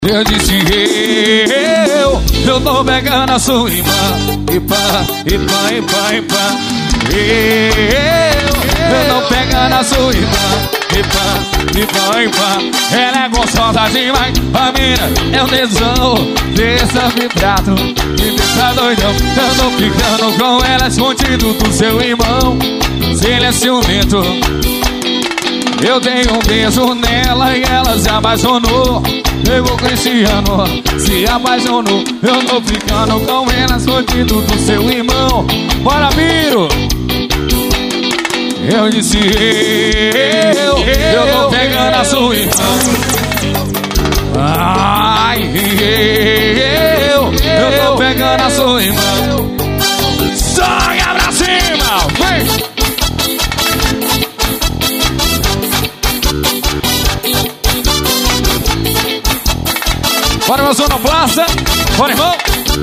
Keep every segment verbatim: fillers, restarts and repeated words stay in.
Eu disse eu, eu tô pegando a sua irmã. E pá, e pá, e pá, e pá. Eu, eu tô pegando a sua irmã. E pá, e pá, e pá. Ela é gostosa demais. A mina é um tesão. Deixa vibrato, me deixa doidão. Eu tô ficando com ela escondido do seu irmão. Se ele é ciumento, eu tenho um beijo nela e ela se apaixonou. Pegou Cristiano, se apaixonou. Eu tô ficando com ela escondido do seu irmão. Bora, Biro! Eu disse eu, eu tô pegando a sua irmã. Ai, eu, eu tô pegando a sua irmã. Sonha pra cima, vem! Bora, meu sonoplasta, bora, irmão.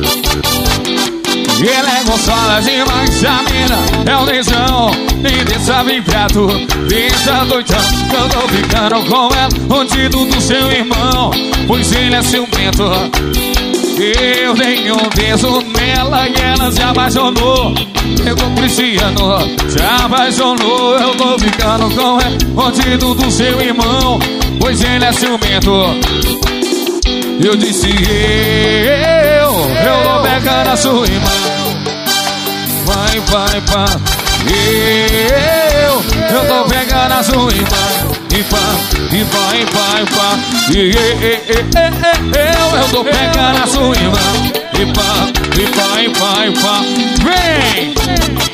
E ela é gostosa demais, a mina é um lesão. E deixa vir prato, deixa doidão. Eu tô ficando com ela, escondido do seu irmão. Pois ele é ciumento. Eu tenho um beijo nela e ela se apaixonou. Pegou Cristiano, se apaixonou. Eu tô ficando com ela, escondido do seu irmão. Pois ele é ciumento. Eu disse eu, eu tô pegando a sua irmã. Vai, vai, vai. Eu, eu tô pegando a sua irmã. E pá, e pá, e pá, e pá. Eu, eu tô pegando a sua irmã. E pá, e pá, e pá, e pá. Vem!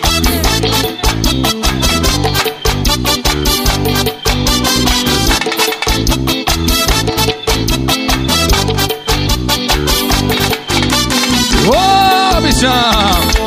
Ô, bichão!